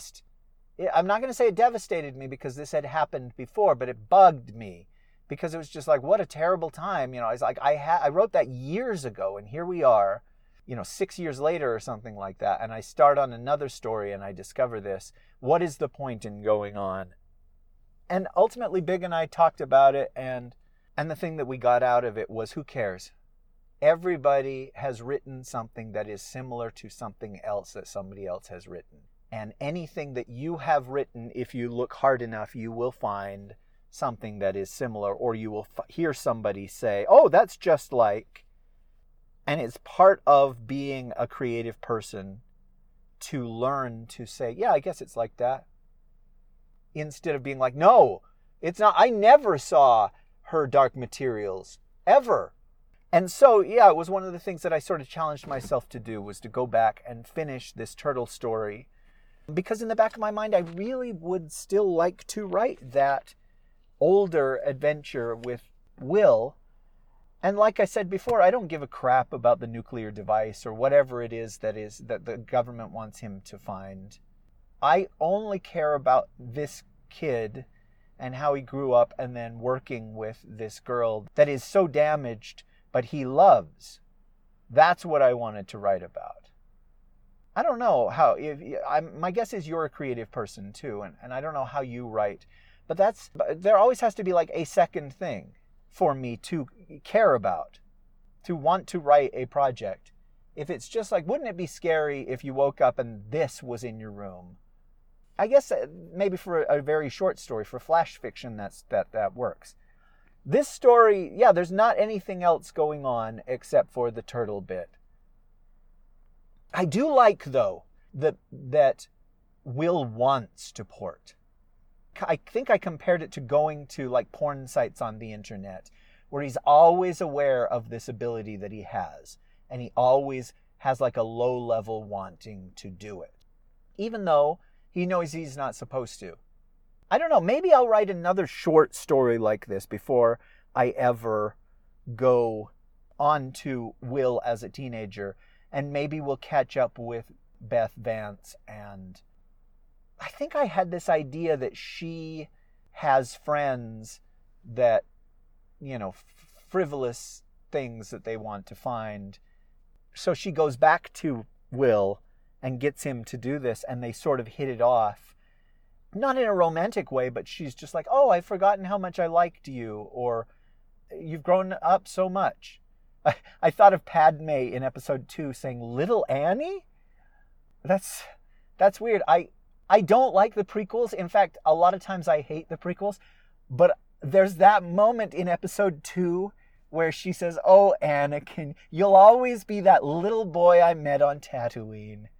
I'm not going to say it devastated me because this had happened before, but it bugged me because it was just like, what a terrible time. I was like, I wrote that years ago, and here we are, 6 years later or something like that, and I start on another story and I discover this. What is the point in going on? And ultimately, Big and I talked about it, and the thing that we got out of it was, who cares? Everybody has written something that is similar to something else that somebody else has written. And anything that you have written, if you look hard enough, you will find something that is similar, or you will hear somebody say, oh, that's just like. And it's part of being a creative person to learn to say, yeah, I guess it's like that. Instead of being like, no, it's not. I never saw her Dark Materials, ever. And so, yeah, it was one of the things that I sort of challenged myself to do, was to go back and finish this turtle story. Because in the back of my mind, I really would still like to write that older adventure with Will. And like I said before, I don't give a crap about the nuclear device or whatever it is that the government wants him to find. I only care about this kid and how he grew up and then working with this girl that is so damaged, but he loves. That's what I wanted to write about. I don't know how, my guess is you're a creative person too, and I don't know how you write, but there always has to be like a second thing for me to care about, to want to write a project. If it's just like, wouldn't it be scary if you woke up and this was in your room? I guess maybe for a very short story, for flash fiction, that works. This story, yeah, there's not anything else going on except for the turtle bit. I do like, though, that Will wants to port. I think I compared it to going to like porn sites on the internet, where he's always aware of this ability that he has, and he always has like a low level wanting to do it, even though he knows he's not supposed to. I don't know, maybe I'll write another short story like this before I ever go on to Will as a teenager, and maybe we'll catch up with Beth Vance. And I think I had this idea that she has friends that, frivolous things that they want to find. So she goes back to Will and gets him to do this, and they sort of hit it off. Not in a romantic way, but she's just like, oh, I've forgotten how much I liked you, or you've grown up so much. I thought of Padme in episode 2 saying, Little Annie? That's weird. I don't like the prequels. In fact, a lot of times I hate the prequels. But there's that moment in episode 2 where she says, oh, Anakin, you'll always be that little boy I met on Tatooine.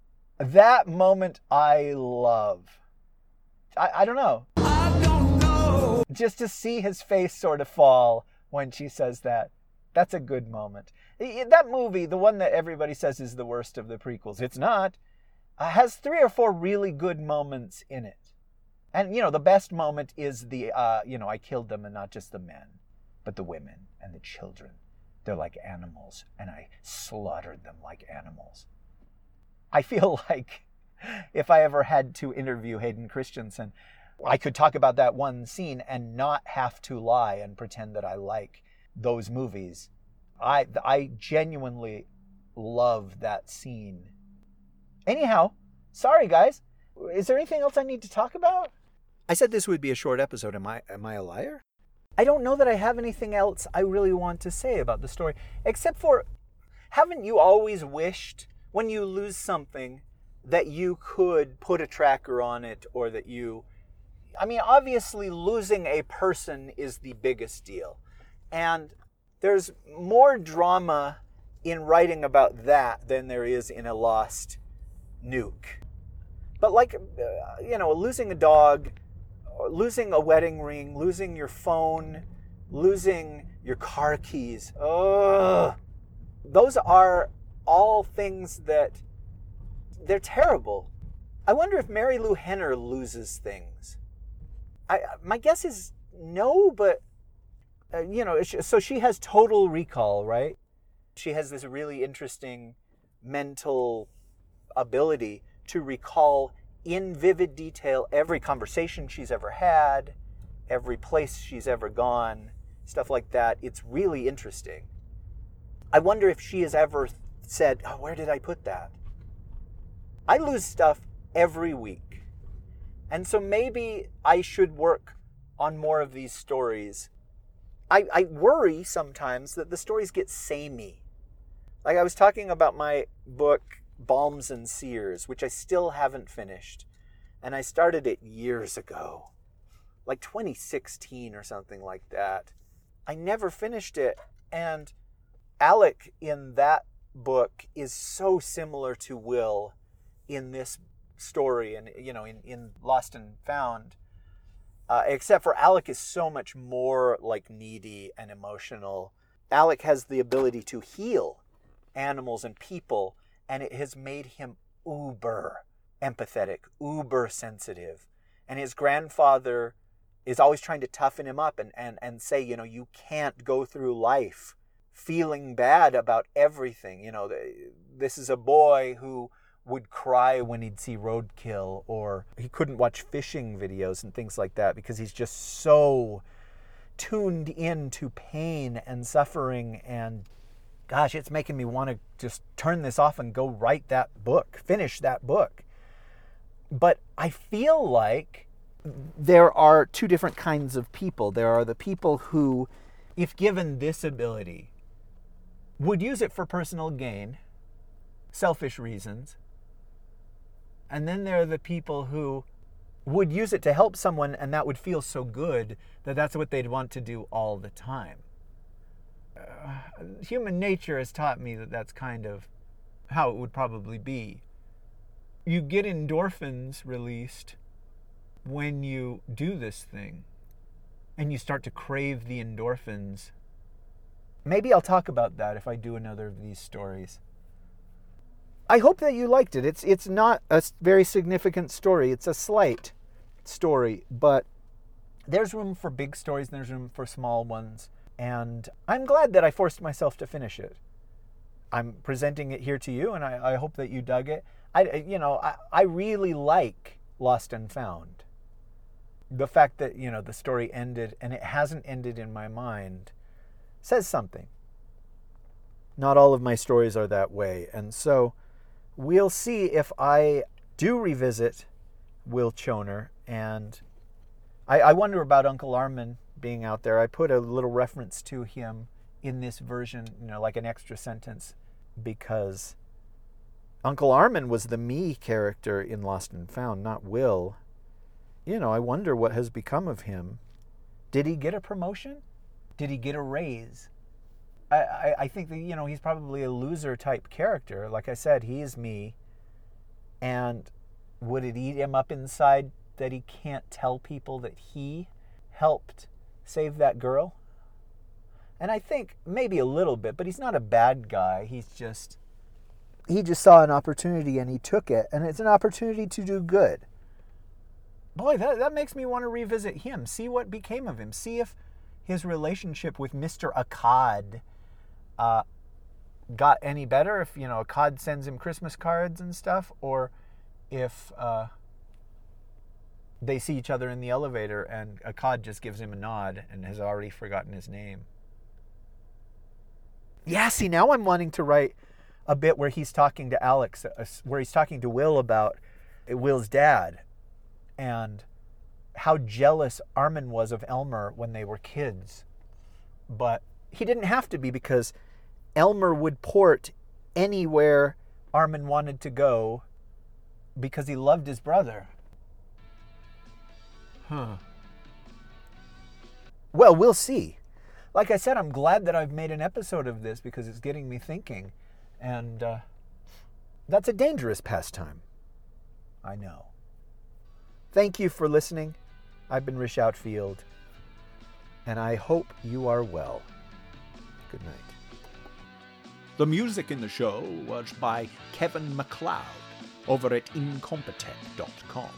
That moment I love. I don't know. I don't know Just to see his face sort of fall when she says that. That's a good moment. That movie, the one that everybody says is the worst of the prequels, it's not, has 3 or 4 really good moments in it. And, the best moment is the, I killed them, and not just the men, but the women and the children. They're like animals, and I slaughtered them like animals. I feel like if I ever had to interview Hayden Christensen, I could talk about that one scene and not have to lie and pretend that I like those movies. I genuinely love that scene. Anyhow, sorry guys. Is there anything else I need to talk about? I said this would be a short episode. Am I a liar? I don't know that I have anything else I really want to say about the story, except for, haven't you always wished when you lose something that you could put a tracker on it, or that obviously losing a person is the biggest deal. And there's more drama in writing about that than there is in a lost nuke. But losing a dog, losing a wedding ring, losing your phone, losing your car keys, those are all things that they're terrible. I wonder if Mary Lou Henner loses things. My guess is no, but so she has total recall, right? She has this really interesting mental ability to recall in vivid detail every conversation she's ever had, every place she's ever gone, stuff like that. It's really interesting. I wonder if she has ever said, where did I put that? I lose stuff every week. And so maybe I should work on more of these stories. I worry sometimes that the stories get samey. Like I was talking about my book, Balms and Sears, which I still haven't finished. And I started it years ago, like 2016 or something like that. I never finished it. And Alec in that book is so similar to Will in this story and, in Lost and Found. Except for Alec is so much more like needy and emotional. Alec has the ability to heal animals and people, and it has made him uber empathetic, uber sensitive. And his grandfather is always trying to toughen him up and say, you can't go through life feeling bad about everything. This is a boy who would cry when he'd see roadkill, or he couldn't watch fishing videos and things like that because he's just so tuned into pain and suffering. And gosh, it's making me want to just turn this off and go write that book, finish that book. But I feel like there are 2 different kinds of people. There are the people who, if given this ability, would use it for personal gain, selfish reasons. And then there are the people who would use it to help someone, and that would feel so good that that's what they'd want to do all the time. Human nature has taught me that that's kind of how it would probably be. You get endorphins released when you do this thing, and you start to crave the endorphins. Maybe I'll talk about that if I do another of these stories. I hope that you liked it. It's not a very significant story. It's a slight story, but there's room for big stories and there's room for small ones. And I'm glad that I forced myself to finish it. I'm presenting it here to you, and I hope that you dug it. I really like Lost and Found. The fact that, the story ended and it hasn't ended in my mind says something. Not all of my stories are that way. And so we'll see if I do revisit Will Choner. And I wonder about Uncle Armin being out there. I put a little reference to him in this version, like an extra sentence, because Uncle Armin was the me character in Lost and Found, not Will. I wonder what has become of him. Did he get a promotion? Did he get a raise? I think that, he's probably a loser type character. Like I said, he is me. And would it eat him up inside that he can't tell people that he helped save that girl? And I think maybe a little bit, but he's not a bad guy. He just saw an opportunity and he took it, and it's an opportunity to do good. Boy, that makes me want to revisit him, see what became of him, see if his relationship with Mr. Akkad got any better, if, Akkad sends him Christmas cards and stuff, or if they see each other in the elevator and Akkad just gives him a nod and has already forgotten his name. Yeah, see, now I'm wanting to write a bit where he's talking to Alex, where he's talking to Will about Will's dad and how jealous Armin was of Elmer when they were kids. But he didn't have to be, because Elmer would port anywhere Armin wanted to go because he loved his brother. Well, we'll see. Like I said, I'm glad that I've made an episode of this because it's getting me thinking. And that's a dangerous pastime. I know. Thank you for listening. I've been Rish Outfield, and I hope you are well. Good night. The music in the show was by Kevin MacLeod over at Incompetech.com.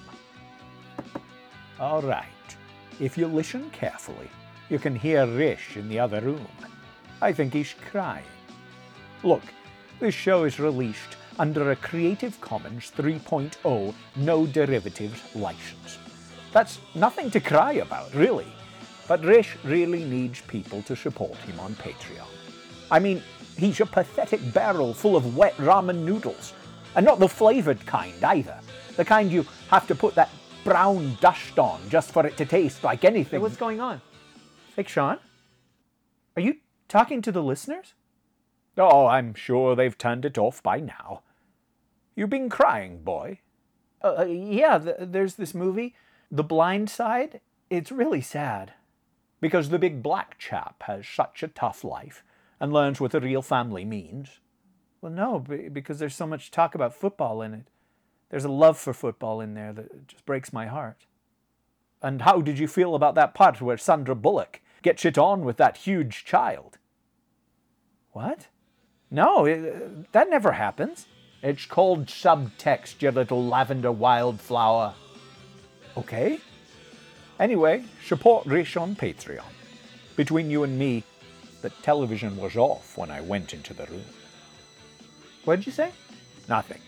All right. If you listen carefully, you can hear Rish in the other room. I think he's crying. Look, this show is released under a Creative Commons 3.0 no derivatives license. That's nothing to cry about, really. But Rish really needs people to support him on Patreon. I mean, he's a pathetic barrel full of wet ramen noodles. And not the flavoured kind, either. The kind you have to put that brown dust on just for it to taste like anything. Hey, what's going on? Fake Sean? Are you talking to the listeners? Oh, I'm sure they've turned it off by now. You been crying, boy? Yeah, there's this movie, The Blind Side. It's really sad. Because the big black chap has such a tough life and learns what a real family means? Well, no, because there's so much talk about football in it. There's a love for football in there that just breaks my heart. And how did you feel about that part where Sandra Bullock gets it on with that huge child? What? No, that never happens. It's called subtext, you little lavender wildflower. Okay. Anyway, support Rish on Patreon. Between you and me, the television was off when I went into the room. What did you say? Nothing.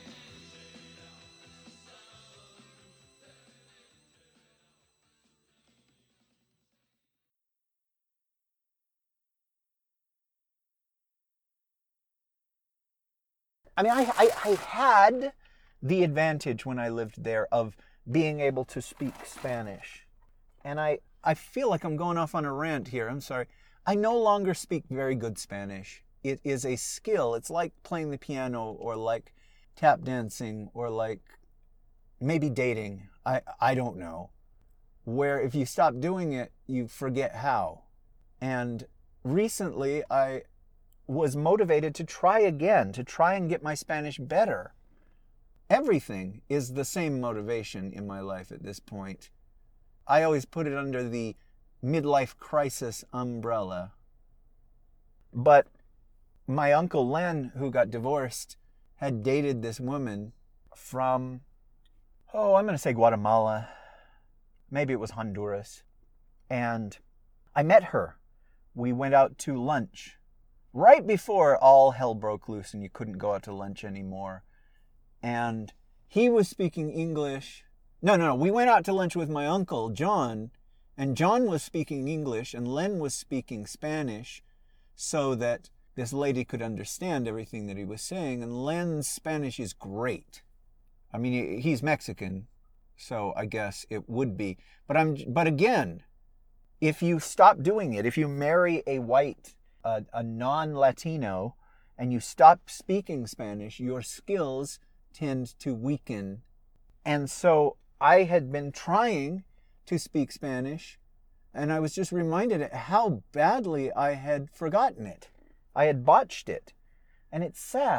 I mean, I had the advantage when I lived there of being able to speak Spanish. And I feel like I'm going off on a rant here. I'm sorry. I no longer speak very good Spanish. It is a skill. It's like playing the piano or like tap dancing or like maybe dating. I don't know. Where if you stop doing it, you forget how. And recently I was motivated to try again, to try and get my Spanish better. Everything is the same motivation in my life at this point. I always put it under the midlife crisis umbrella. But my Uncle Len, who got divorced, had dated this woman from, I'm going to say Guatemala. Maybe it was Honduras. And I met her. We went out to lunch right before all hell broke loose and you couldn't go out to lunch anymore. And he was speaking English. No. We went out to lunch with my uncle, John, and John was speaking English and Len was speaking Spanish so that this lady could understand everything that he was saying. And Len's Spanish is great. I mean, he's Mexican, so I guess it would be. But again, if you stop doing it, if you marry a white, a non-Latino, and you stop speaking Spanish, your skills tend to weaken. And so I had been trying to speak Spanish, and I was just reminded at how badly I had forgotten it. I had botched it. And it's sad.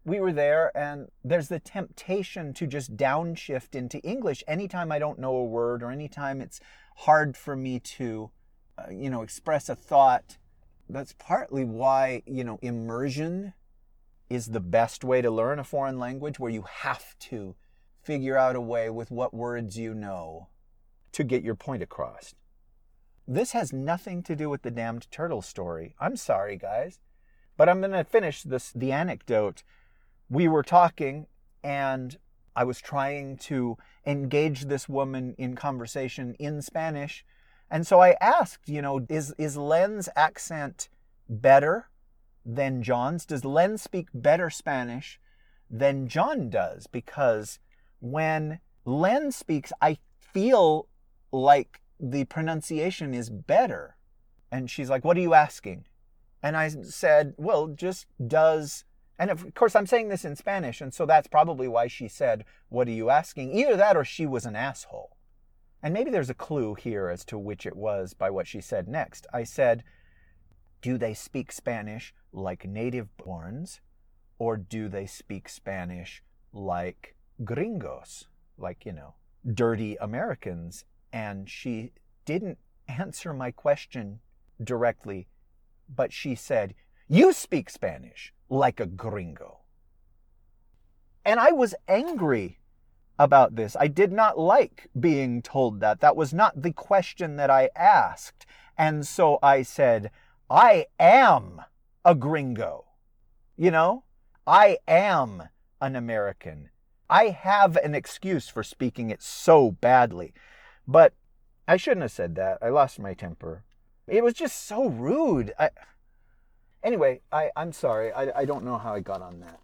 we were there, and there's the temptation to just downshift into English anytime I don't know a word or anytime it's hard for me to, express a thought. That's partly why, immersion is the best way to learn a foreign language, where you have to figure out a way with what words you know to get your point across. This has nothing to do with the damned turtle story. I'm sorry, guys. But I'm going to finish the anecdote. We were talking, and I was trying to engage this woman in conversation in Spanish. And so I asked, is Len's accent better than John's? Does Len speak better Spanish than John does? Because when Len speaks, I feel like the pronunciation is better. And she's like, what are you asking? And I said, well, just does... And of course, I'm saying this in Spanish, and so that's probably why she said, what are you asking? Either that or she was an asshole. And maybe there's a clue here as to which it was by what she said next. I said, do they speak Spanish like native-borns, or do they speak Spanish like gringos, like, dirty Americans? And she didn't answer my question directly, but she said, you speak Spanish like a gringo. And I was angry about this. I did not like being told that. That was not the question that I asked. And so I said, I am a gringo. I am an American. I have an excuse for speaking it so badly. But I shouldn't have said that. I lost my temper. It was just so rude. Anyway, I'm sorry. I don't know how I got on that.